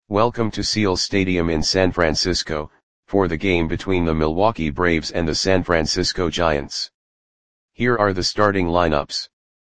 Welcome to Seal Stadium in San Francisco, for the game between the Milwaukee Braves and the San Francisco Giants. Here are the starting lineups.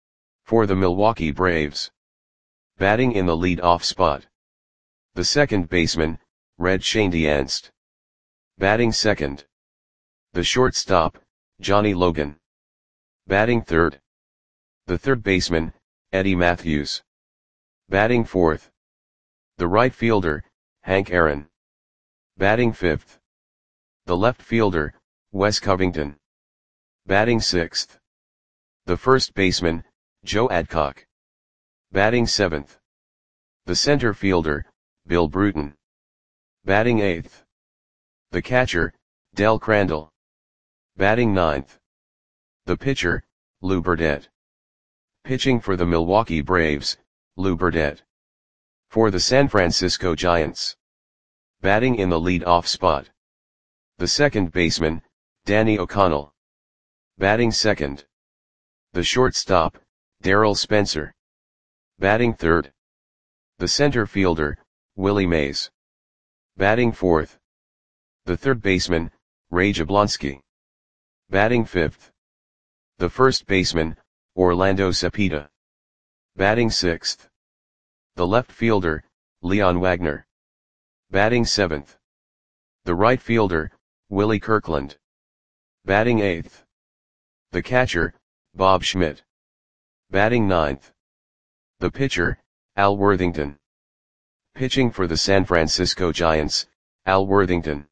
For the Milwaukee Braves. Batting in the lead-off spot. The second baseman, Red Schoendienst. Batting second. The shortstop, Johnny Logan. Batting third. The third baseman, Eddie Mathews. Batting fourth. The right fielder, Hank Aaron. Batting fifth. The left fielder, Wes Covington. Batting sixth. The first baseman, Joe Adcock. Batting seventh. The center fielder, Bill Bruton. Batting eighth. The catcher, Del Crandall. Batting ninth. The pitcher, Lou Burdette. Pitching for the Milwaukee Braves, Lou Burdette. For the San Francisco Giants. Batting in the lead-off spot. The second baseman, Danny O'Connell. Batting second. The shortstop, Darryl Spencer. Batting third. The center fielder, Willie Mays. Batting fourth. The third baseman, Ray Jablonski. Batting fifth. The first baseman, Orlando Cepeda. Batting sixth. The left fielder, Leon Wagner. Batting seventh. The right fielder, Willie Kirkland. Batting eighth. The catcher, Bob Schmidt. Batting ninth. The pitcher, Al Worthington. Pitching for the San Francisco Giants, Al Worthington.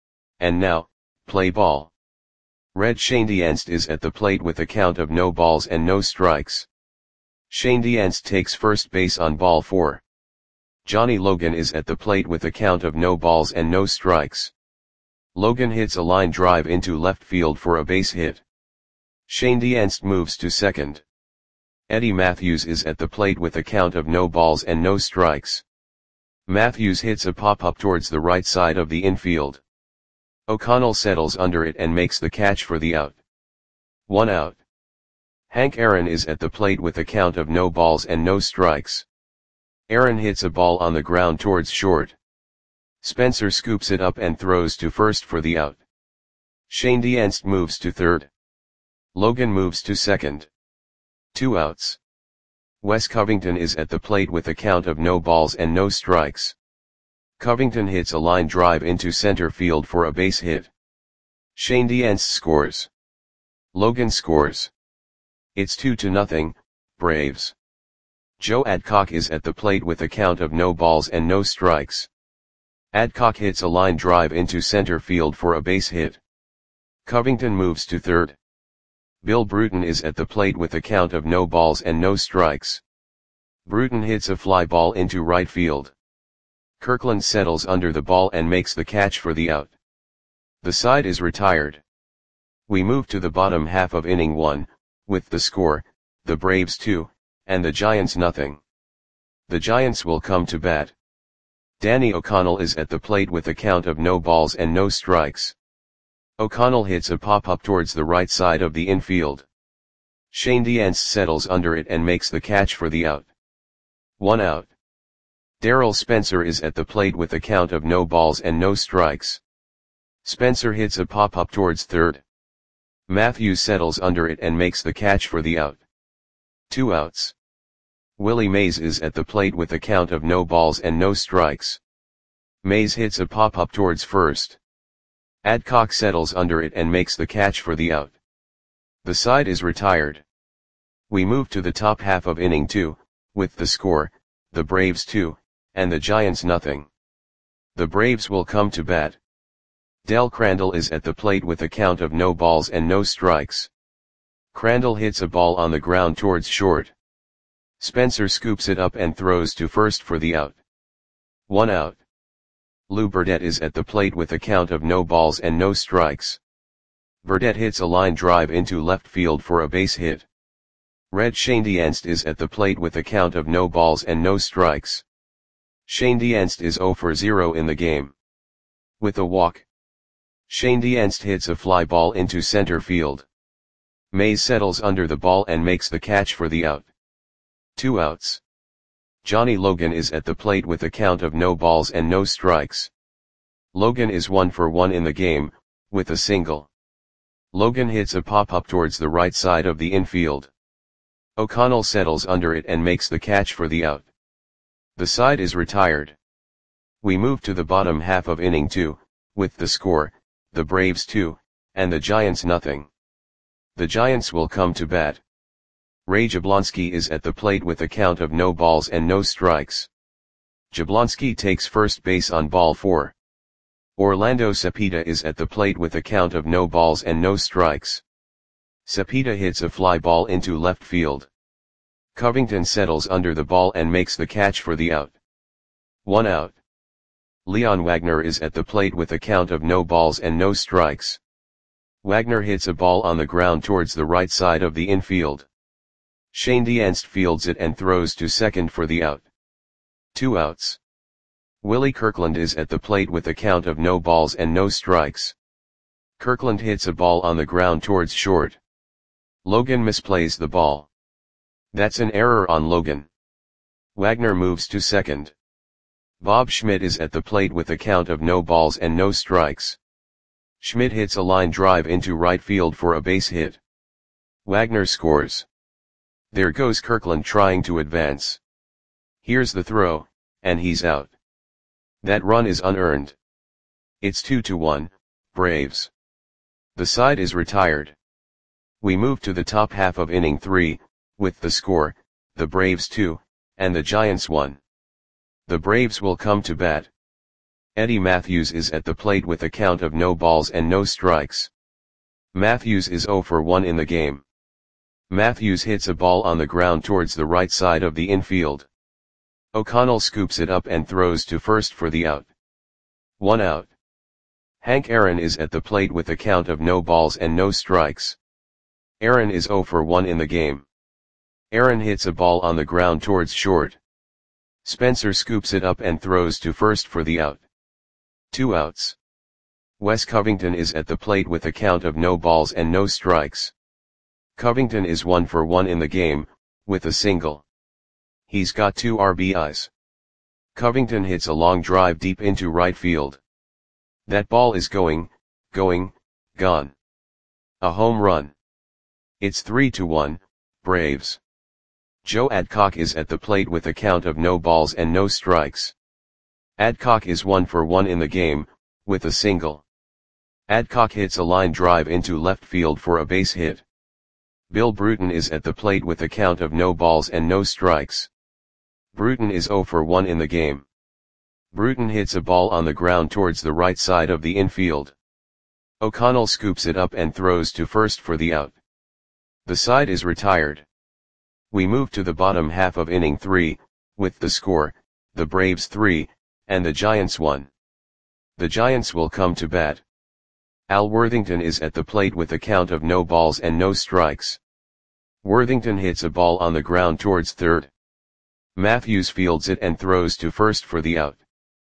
And now, play ball. Red Schoendienst is at the plate with a count of no balls and no strikes. Schoendienst takes first base on ball 4. Johnny Logan is at the plate with a count of no balls and no strikes. Logan hits a line drive into left field for a base hit. Schoendienst moves to second. Eddie Mathews is at the plate with a count of no balls and no strikes. Mathews hits a pop-up towards the right side of the infield. O'Connell settles under it and makes the catch for the out. 1 out. Hank Aaron is at the plate with a count of no balls and no strikes. Aaron hits a ball on the ground towards short. Spencer scoops it up and throws to first for the out. Schoendienst moves to third. Logan moves to second. 2 outs. Wes Covington is at the plate with a count of no balls and no strikes. Covington hits a line drive into center field for a base hit. Schoendienst scores. Logan scores. It's 2-0, Braves. Joe Adcock is at the plate with a count of no balls and no strikes. Adcock hits a line drive into center field for a base hit. Covington moves to third. Bill Bruton is at the plate with a count of no balls and no strikes. Bruton hits a fly ball into right field. Kirkland settles under the ball and makes the catch for the out. The side is retired. We move to the bottom half of inning 1. With the score, the Braves 2, and the Giants nothing. The Giants will come to bat. Danny O'Connell is at the plate with a count of no balls and no strikes. O'Connell hits a pop-up towards the right side of the infield. Schoendienst settles under it and makes the catch for the out. 1 out. Darryl Spencer is at the plate with a count of no balls and no strikes. Spencer hits a pop-up towards third. Mathews settles under it and makes the catch for the out. 2 outs. Willie Mays is at the plate with a count of no balls and no strikes. Mays hits a pop-up towards first. Adcock settles under it and makes the catch for the out. The side is retired. We move to the top half of inning 2, with the score, the Braves 2, and the Giants nothing. The Braves will come to bat. Del Crandall is at the plate with a count of no balls and no strikes. Crandall hits a ball on the ground towards short. Spencer scoops it up and throws to first for the out. 1 out. Lou Burdette is at the plate with a count of no balls and no strikes. Burdette hits a line drive into left field for a base hit. Red Schoendienst is at the plate with a count of no balls and no strikes. Schoendienst is 0 for 0 in the game. With a walk. Schoendienst hits a fly ball into center field. Mays settles under the ball and makes the catch for the out. 2 outs. Johnny Logan is at the plate with a count of no balls and no strikes. Logan is 1 for 1 in the game, with a single. Logan hits a pop-up towards the right side of the infield. O'Connell settles under it and makes the catch for the out. The side is retired. We move to the bottom half of inning 2, with the score, the Braves 2, and the Giants nothing. The Giants will come to bat. Ray Jablonski is at the plate with a count of no balls and no strikes. Jablonski takes first base on ball 4. Orlando Cepeda is at the plate with a count of no balls and no strikes. Cepeda hits a fly ball into left field. Covington settles under the ball and makes the catch for the out. 1 out. Leon Wagner is at the plate with a count of no balls and no strikes. Wagner hits a ball on the ground towards the right side of the infield. Shane Dienst fields it and throws to second for the out. 2 outs. Willie Kirkland is at the plate with a count of no balls and no strikes. Kirkland hits a ball on the ground towards short. Logan misplays the ball. That's an error on Logan. Wagner moves to second. Bob Schmidt is at the plate with a count of no balls and no strikes. Schmidt hits a line drive into right field for a base hit. Wagner scores. There goes Kirkland trying to advance. Here's the throw, and he's out. That run is unearned. It's 2-1, Braves. The side is retired. We move to the top half of inning 3, with the score, the Braves 2, and the Giants 1. The Braves will come to bat. Eddie Matthews is at the plate with a count of no balls and no strikes. Matthews is 0 for 1 in the game. Matthews hits a ball on the ground towards the right side of the infield. O'Connell scoops it up and throws to first for the out. 1 out. Hank Aaron is at the plate with a count of no balls and no strikes. Aaron is 0 for 1 in the game. Aaron hits a ball on the ground towards short. Spencer scoops it up and throws to first for the out. 2 outs. Wes Covington is at the plate with a count of no balls and no strikes. Covington is 1 for 1 in the game, with a single. He's got 2 RBIs. Covington hits a long drive deep into right field. That ball is going, gone. A home run. It's 3-1, Braves. Joe Adcock is at the plate with a count of no balls and no strikes. Adcock is 1 for 1 in the game, with a single. Adcock hits a line drive into left field for a base hit. Bill Bruton is at the plate with a count of no balls and no strikes. Bruton is 0 for 1 in the game. Bruton hits a ball on the ground towards the right side of the infield. O'Connell scoops it up and throws to first for the out. The side is retired. We move to the bottom half of inning 3, with the score, the Braves 3, and the Giants 1. The Giants will come to bat. Al Worthington is at the plate with a count of no balls and no strikes. Worthington hits a ball on the ground towards third. Matthews fields it and throws to first for the out.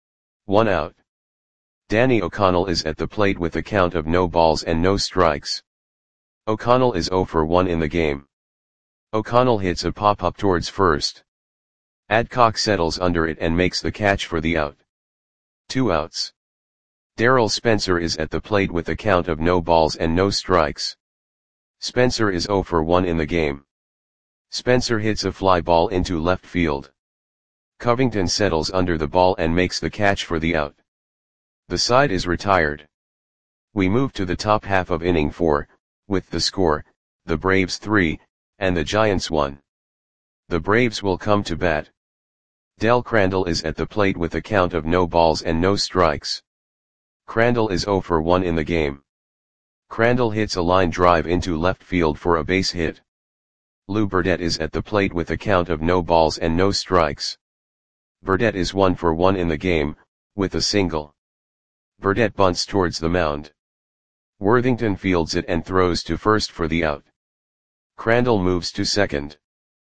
1 out. Danny O'Connell is at the plate with a count of no balls and no strikes. O'Connell is 0 for 1 in the game. O'Connell hits a pop-up towards first. Adcock settles under it and makes the catch for the out. 2 outs. Darrell Spencer is at the plate with a count of no balls and no strikes. Spencer is 0 for 1 in the game. Spencer hits a fly ball into left field. Covington settles under the ball and makes the catch for the out. The side is retired. We move to the top half of inning 4, with the score, the Braves 3, and the Giants 1. The Braves will come to bat. Del Crandall is at the plate with a count of no balls and no strikes. Crandall is 0 for 1 in the game. Crandall hits a line drive into left field for a base hit. Lou Burdette is at the plate with a count of no balls and no strikes. Burdette is 1 for 1 in the game, with a single. Burdette bunts towards the mound. Worthington fields it and throws to first for the out. Crandall moves to second.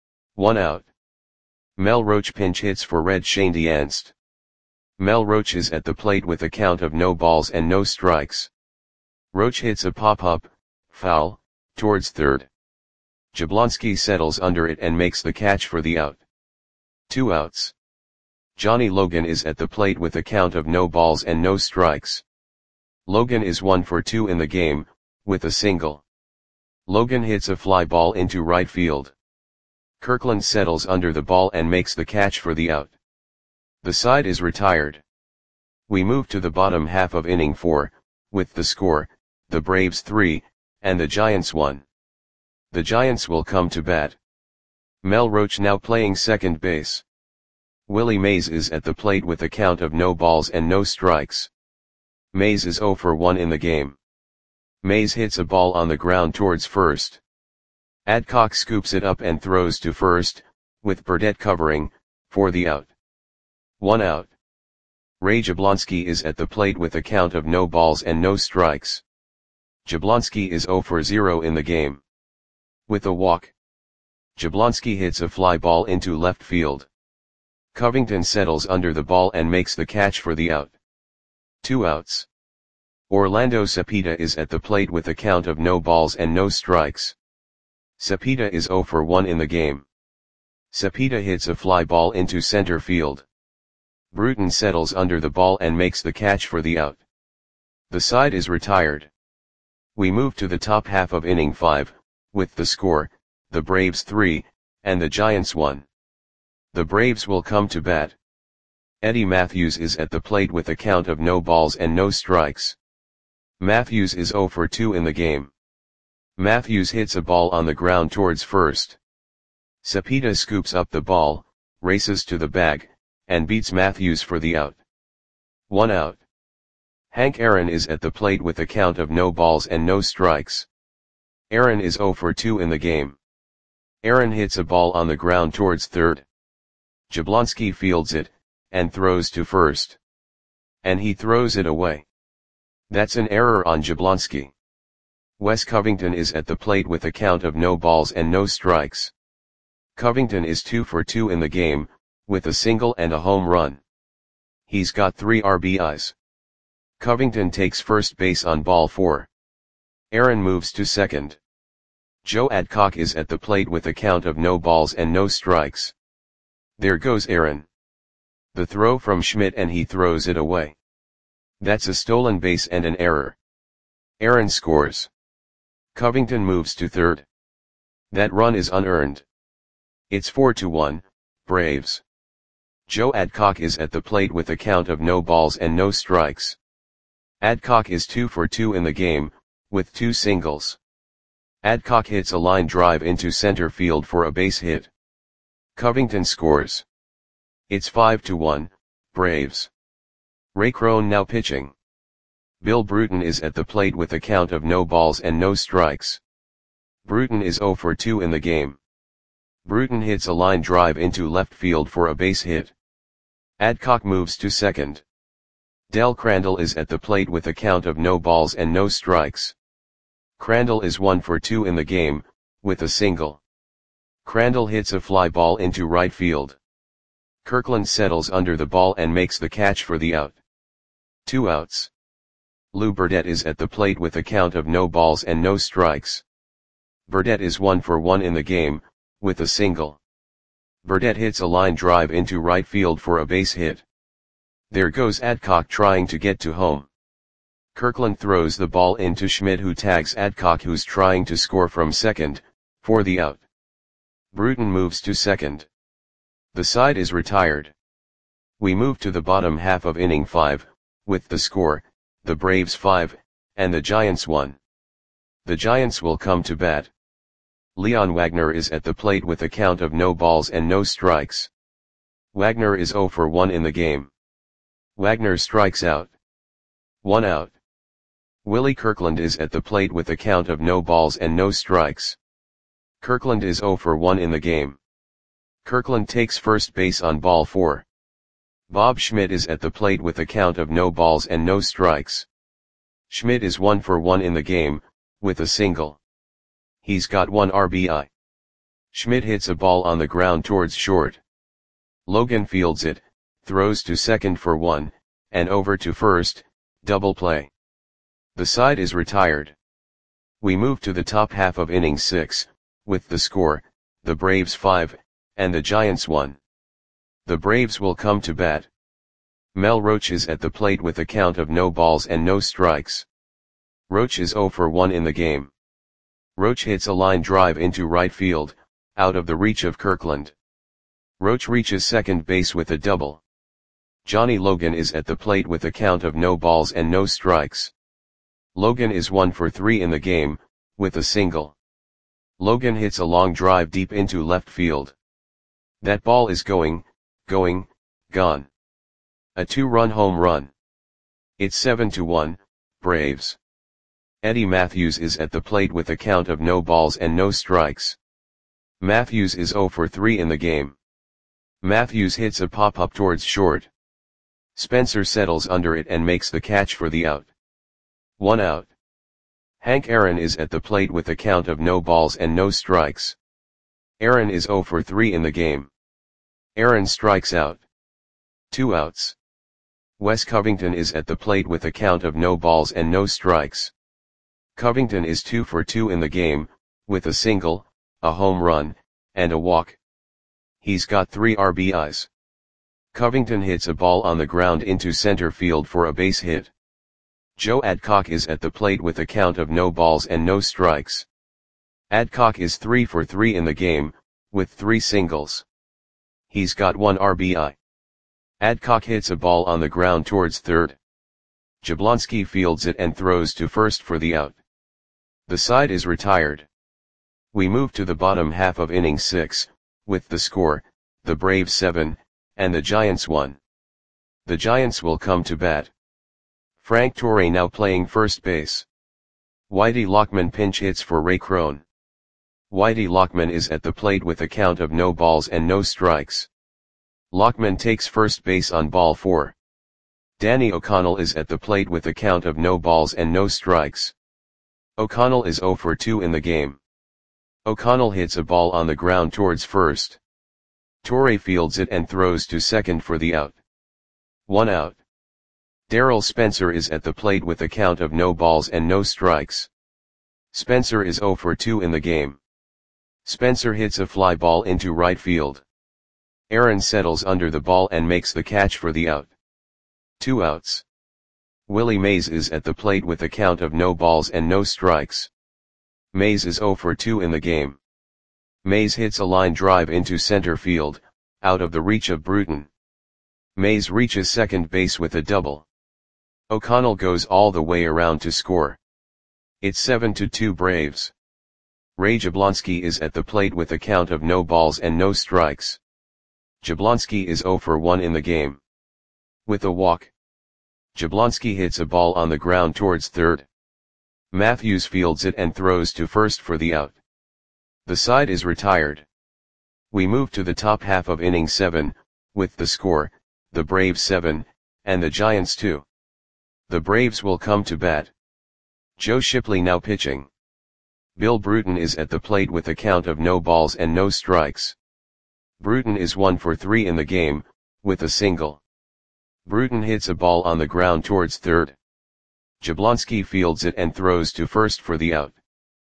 1 out. Mel Roach pinch hits for Red Shane Dienst. Mel Roach is at the plate with a count of no balls and no strikes. Roach hits a pop-up, foul, towards third. Jablonski settles under it and makes the catch for the out. 2 outs. Johnny Logan is at the plate with a count of no balls and no strikes. Logan is 1 for 2 in the game, with a single. Logan hits a fly ball into right field. Kirkland settles under the ball and makes the catch for the out. The side is retired. We move to the bottom half of inning 4, with the score, the Braves 3, and the Giants 1. The Giants will come to bat. Mel Roach now playing second base. Willie Mays is at the plate with a count of no balls and no strikes. Mays is 0 for 1 in the game. Mays hits a ball on the ground towards first. Adcock scoops it up and throws to first, with Burdette covering, for the out. 1 out. Ray Jablonski is at the plate with a count of no balls and no strikes. Jablonski is 0 for 0 in the game. With a walk. Jablonski hits a fly ball into left field. Covington settles under the ball and makes the catch for the out. 2 outs. Orlando Cepeda is at the plate with a count of no balls and no strikes. Cepeda is 0 for 1 in the game. Cepeda hits a fly ball into center field. Bruton settles under the ball and makes the catch for the out. The side is retired. We move to the top half of inning 5, with the score, the Braves 3, and the Giants 1. The Braves will come to bat. Eddie Matthews is at the plate with a count of no balls and no strikes. Matthews is 0 for 2 in the game. Matthews hits a ball on the ground towards first. Cepeda scoops up the ball, races to the bag, and beats Matthews for the out. 1 out. Hank Aaron is at the plate with a count of no balls and no strikes. Aaron is 0 for 2 in the game. Aaron hits a ball on the ground towards third. Jablonski fields it, and throws to first. And he throws it away. That's an error on Jablonski. Wes Covington is at the plate with a count of no balls and no strikes. Covington is 2 for 2 in the game, with a single and a home run. He's got 3 RBIs. Covington takes first base on ball 4. Aaron moves to second. Joe Adcock is at the plate with a count of no balls and no strikes. There goes Aaron. The throw from Schmidt and he throws it away. That's a stolen base and an error. Aaron scores. Covington moves to third. That run is unearned. It's 4-1, Braves. Joe Adcock is at the plate with a count of no balls and no strikes. Adcock is 2 for 2 in the game, with 2 singles. Adcock hits a line drive into center field for a base hit. Covington scores. It's 5-1, Braves. Ray Crone now pitching. Bill Bruton is at the plate with a count of no balls and no strikes. Bruton is 0 for 2 in the game. Bruton hits a line drive into left field for a base hit. Adcock moves to second. Del Crandall is at the plate with a count of no balls and no strikes. Crandall is 1 for 2 in the game, with a single. Crandall hits a fly ball into right field. Kirkland settles under the ball and makes the catch for the out. 2 outs. Lou Burdette is at the plate with a count of no balls and no strikes. Burdette is 1 for 1 in the game, with a single. Burdette hits a line drive into right field for a base hit. There goes Adcock trying to get to home. Kirkland throws the ball into Schmidt, who tags Adcock, who's trying to score from second, for the out. Bruton moves to second. The side is retired. We move to the bottom half of inning 5, with the score, the Braves 5, and the Giants 1. The Giants will come to bat. Leon Wagner is at the plate with a count of no balls and no strikes. Wagner is 0 for 1 in the game. Wagner strikes out. 1 out. Willie Kirkland is at the plate with a count of no balls and no strikes. Kirkland is 0 for 1 in the game. Kirkland takes first base on ball 4. Bob Schmidt is at the plate with a count of no balls and no strikes. Schmidt is 1 for 1 in the game, with a single. He's got 1 RBI. Schmidt hits a ball on the ground towards short. Logan fields it, throws to second for 1, and over to first, double play. The side is retired. We move to the top half of inning 6, with the score, the Braves 5, and the Giants 1. The Braves will come to bat. Mel Roach is at the plate with a count of no balls and no strikes. Roach is 0 for 1 in the game. Roach hits a line drive into right field, out of the reach of Kirkland. Roach reaches second base with a double. Johnny Logan is at the plate with a count of no balls and no strikes. Logan is 1 for 3 in the game, with a single. Logan hits a long drive deep into left field. That ball is going, gone. A 2-run home run. It's 7-1, Braves. Eddie Matthews is at the plate with a count of no balls and no strikes. Matthews is 0 for 3 in the game. Matthews hits a pop-up towards short. Spencer settles under it and makes the catch for the out. 1 out. Hank Aaron is at the plate with a count of no balls and no strikes. Aaron is 0 for 3 in the game. Aaron strikes out. 2 outs. Wes Covington is at the plate with a count of no balls and no strikes. Covington is 2 for 2 in the game, with a single, a home run, and a walk. He's got 3 RBIs. Covington hits a ball on the ground into center field for a base hit. Joe Adcock is at the plate with a count of no balls and no strikes. Adcock is 3 for 3 in the game, with 3 singles. He's got 1 RBI. Adcock hits a ball on the ground towards third. Jablonski fields it and throws to first for the out. The side is retired. We move to the bottom half of inning 6, with the score, the Braves 7, and the Giants 1. The Giants will come to bat. Frank Torre now playing first base. Whitey Lockman pinch hits for Ray Crone. Whitey Lockman is at the plate with a count of no balls and no strikes. Lockman takes first base on ball 4. Danny O'Connell is at the plate with a count of no balls and no strikes. O'Connell is 0 for 2 in the game. O'Connell hits a ball on the ground towards first. Torre fields it and throws to second for the out. 1 out. Darryl Spencer is at the plate with a count of no balls and no strikes. Spencer is 0 for 2 in the game. Spencer hits a fly ball into right field. Aaron settles under the ball and makes the catch for the out. 2 outs. Willie Mays is at the plate with a count of no balls and no strikes. Mays is 0 for 2 in the game. Mays hits a line drive into center field, out of the reach of Bruton. Mays reaches second base with a double. O'Connell goes all the way around to score. It's 7-2 Braves. Ray Jablonski is at the plate with a count of no balls and no strikes. Jablonski is 0 for 1 in the game. With a walk. Jablonski hits a ball on the ground towards third. Matthews fields it and throws to first for the out. The side is retired. We move to the top half of inning 7, with the score, the Braves 7, and the Giants 2. The Braves will come to bat. Joe Shipley now pitching. Bill Bruton is at the plate with a count of no balls and no strikes. Bruton is 1 for 3 in the game, with a single. Bruton hits a ball on the ground towards third. Jablonski fields it and throws to first for the out.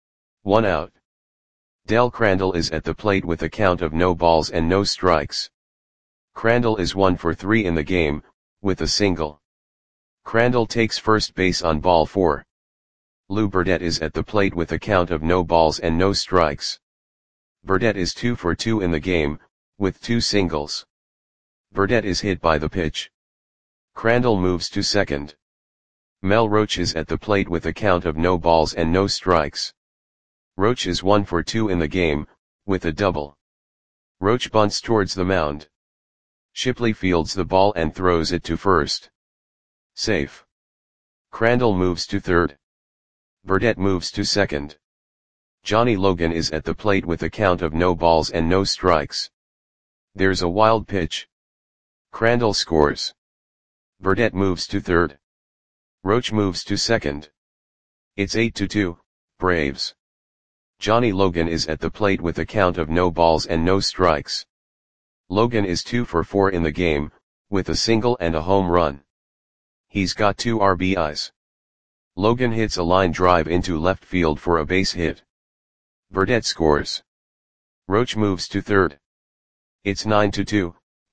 1 out. Del Crandall is at the plate with a count of no balls and no strikes. Crandall is 1 for 3 in the game, with a single. Crandall takes first base on ball 4. Lou Burdette is at the plate with a count of no balls and no strikes. Burdette is 2 for 2 in the game, with 2 singles. Burdette is hit by the pitch. Crandall moves to second. Mel Roach is at the plate with a count of no balls and no strikes. Roach is 1 for 2 in the game, with a double. Roach bunts towards the mound. Shipley fields the ball and throws it to first. Safe. Crandall moves to third. Burdette moves to second. Johnny Logan is at the plate with a count of no balls and no strikes. There's a wild pitch. Crandall scores. Burdette moves to third. Roach moves to second. It's 8-2, Braves. Johnny Logan is at the plate with a count of no balls and no strikes. Logan is 2 for 4 in the game, with a single and a home run. He's got 2 RBIs. Logan hits a line drive into left field for a base hit. Burdette scores. Roach moves to third. It's 9-2,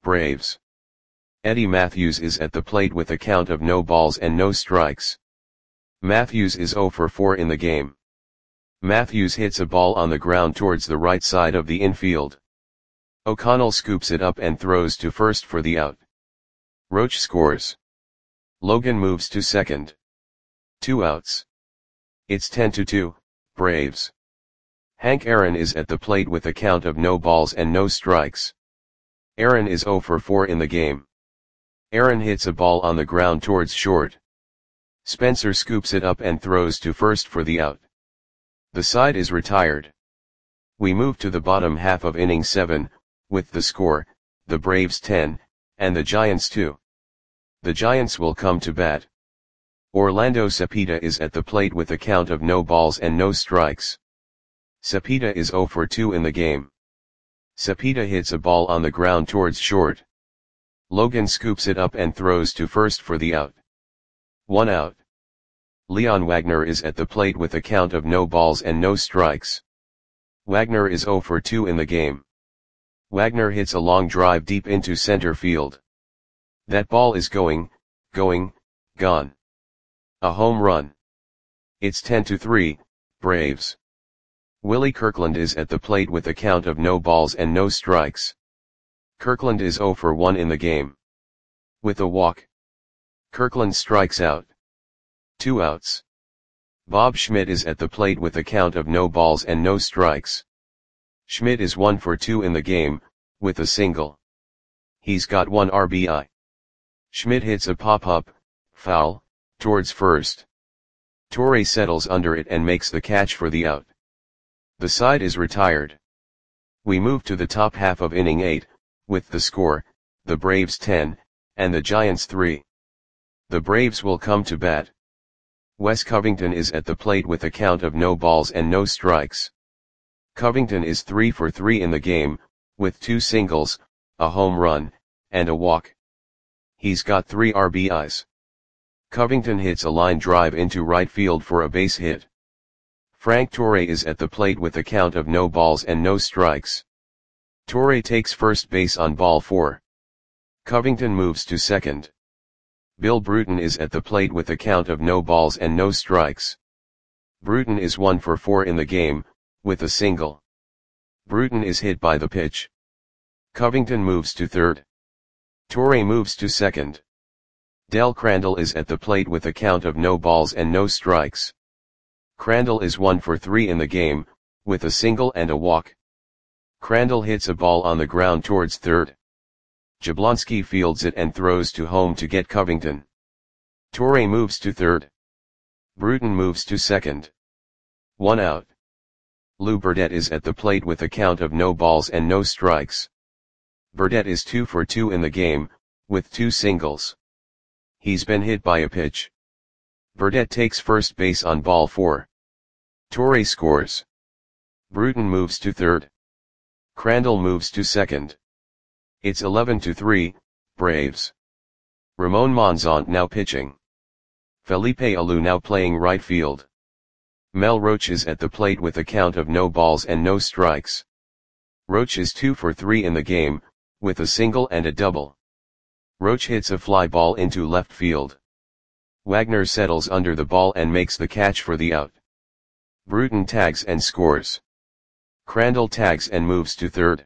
Braves. Eddie Matthews is at the plate with a count of no balls and no strikes. Matthews is 0 for 4 in the game. Matthews hits a ball on the ground towards the right side of the infield. O'Connell scoops it up and throws to first for the out. Roach scores. Logan moves to second. 2 outs. It's 10-2, Braves. Hank Aaron is at the plate with a count of no balls and no strikes. Aaron is 0 for 4 in the game. Aaron hits a ball on the ground towards short. Spencer scoops it up and throws to first for the out. The side is retired. We move to the bottom half of inning 7, with the score, the Braves 10, and the Giants 2. The Giants will come to bat. Orlando Cepeda is at the plate with a count of no balls and no strikes. Cepeda is 0 for 2 in the game. Cepeda hits a ball on the ground towards short. Logan scoops it up and throws to first for the out. 1 out. Leon Wagner is at the plate with a count of no balls and no strikes. Wagner is 0 for 2 in the game. Wagner hits a long drive deep into center field. That ball is going, gone. A home run. It's 10-3, Braves. Willie Kirkland is at the plate with a count of no balls and no strikes. Kirkland is 0 for 1 in the game. With a walk. Kirkland strikes out. 2 outs. Bob Schmidt is at the plate with a count of no balls and no strikes. Schmidt is 1 for 2 in the game, with a single. He's got 1 RBI. Schmidt hits a pop-up, foul, towards first. Torre settles under it and makes the catch for the out. The side is retired. We move to the top half of inning 8, with the score, the Braves 10, and the Giants 3. The Braves will come to bat. Wes Covington is at the plate with a count of no balls and no strikes. Covington is 3 for 3 in the game, with 2 singles, a home run, and a walk. He's got 3 RBIs. Covington hits a line drive into right field for a base hit. Frank Torre is at the plate with a count of no balls and no strikes. Torre takes first base on ball 4. Covington moves to second. Bill Bruton is at the plate with a count of no balls and no strikes. Bruton is 1 for 4 in the game, with a single. Bruton is hit by the pitch. Covington moves to third. Torre moves to second. Del Crandall is at the plate with a count of no balls and no strikes. Crandall is 1 for 3 in the game, with a single and a walk. Crandall hits a ball on the ground towards third. Jablonski fields it and throws to home to get Covington. Torre moves to third. Bruton moves to second. 1 out. Lou Burdette is at the plate with a count of no balls and no strikes. Burdette is 2 for 2 in the game, with 2 singles. He's been hit by a pitch. Burdette takes first base on ball 4. Torre scores. Bruton moves to third. Crandall moves to second. It's 11-3, Braves. Ramon Monzon now pitching. Felipe Alou now playing right field. Mel Roach is at the plate with a count of no balls and no strikes. Roach is 2 for 3 in the game, with a single and a double. Roach hits a fly ball into left field. Wagner settles under the ball and makes the catch for the out. Bruton tags and scores. Crandall tags and moves to third.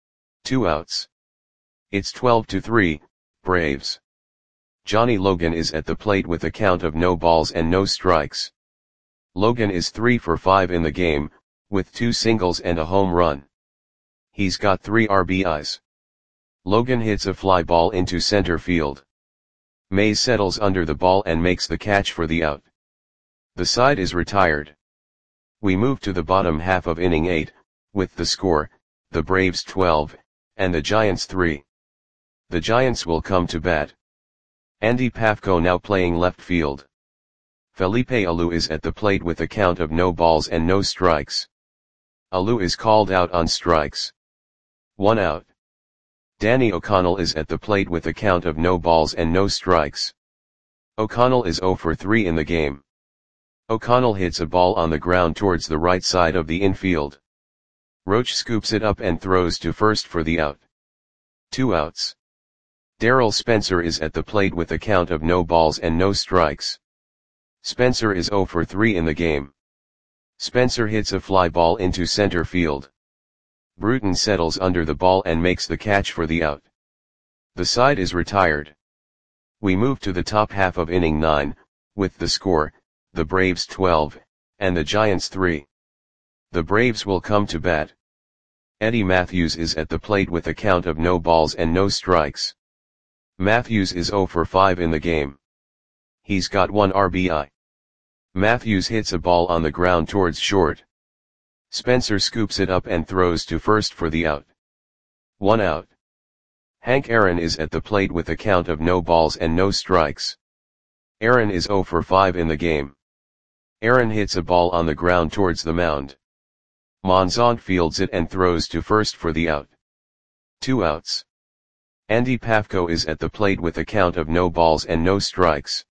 2 outs. It's 12-3, Braves. Johnny Logan is at the plate with a count of no balls and no strikes. Logan is 3 for 5 in the game, with 2 singles and a home run. He's got 3 RBIs. Logan hits a fly ball into center field. Mays settles under the ball and makes the catch for the out. The side is retired. We move to the bottom half of inning 8, with the score, the Braves 12, and the Giants 3. The Giants will come to bat. Andy Pafko now playing left field. Felipe Alou is at the plate with a count of no balls and no strikes. Alou is called out on strikes. 1 out. Danny O'Connell is at the plate with a count of no balls and no strikes. O'Connell is 0 for 3 in the game. O'Connell hits a ball on the ground towards the right side of the infield. Roach scoops it up and throws to first for the out. 2 outs. Darrell Spencer is at the plate with a count of no balls and no strikes. Spencer is 0 for 3 in the game. Spencer hits a fly ball into center field. Bruton settles under the ball and makes the catch for the out. The side is retired. We move to the top half of inning 9, with the score, the Braves 12, and the Giants 3. The Braves will come to bat. Eddie Matthews is at the plate with a count of no balls and no strikes. Matthews is 0 for 5 in the game. He's got 1 RBI. Matthews hits a ball on the ground towards short. Spencer scoops it up and throws to first for the out. 1 out. Hank Aaron is at the plate with a count of no balls and no strikes. Aaron is 0 for 5 in the game. Aaron hits a ball on the ground towards the mound. Monzont fields it and throws to first for the out. 2 outs. Andy Pafko is at the plate with a count of no balls and no strikes.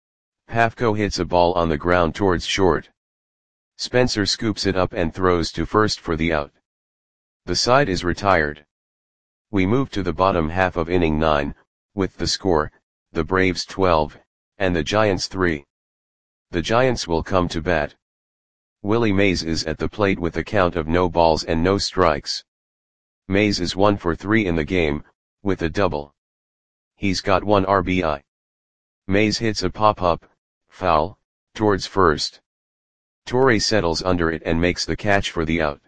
Pafko hits a ball on the ground towards short. Spencer scoops it up and throws to first for the out. The side is retired. We move to the bottom half of inning 9, with the score, the Braves 12, and the Giants 3. The Giants will come to bat. Willie Mays is at the plate with a count of no balls and no strikes. Mays is 1 for 3 in the game, with a double. He's got 1 RBI. Mays hits a pop-up, foul, towards first. Torre settles under it and makes the catch for the out.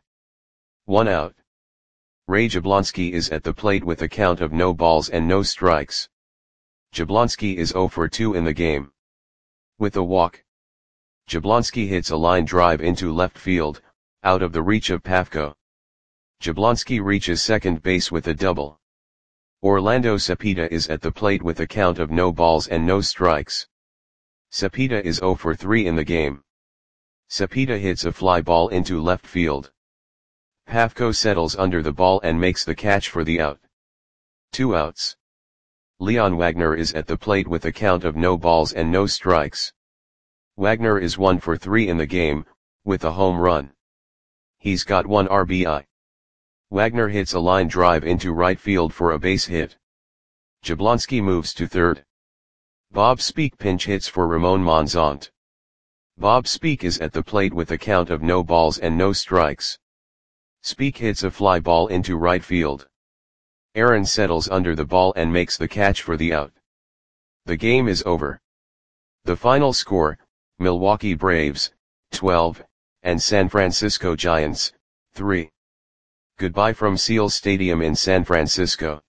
1 out. Ray Jablonski is at the plate with a count of no balls and no strikes. Jablonski is 0 for 2 in the game. With a walk. Jablonski hits a line drive into left field, out of the reach of Pafko. Jablonski reaches second base with a double. Orlando Cepeda is at the plate with a count of no balls and no strikes. Cepeda is 0 for 3 in the game. Cepeda hits a fly ball into left field. Pafko settles under the ball and makes the catch for the out. 2 outs. Leon Wagner is at the plate with a count of no balls and no strikes. Wagner is 1 for 3 in the game, with a home run. He's got 1 RBI. Wagner hits a line drive into right field for a base hit. Jablonski moves to third. Bob Speak pinch hits for Ramon Monzont. Bob Speak is at the plate with a count of no balls and no strikes. Speak hits a fly ball into right field. Aaron settles under the ball and makes the catch for the out. The game is over. The final score, Milwaukee Braves, 12, and San Francisco Giants, 3. Goodbye from Seals Stadium in San Francisco.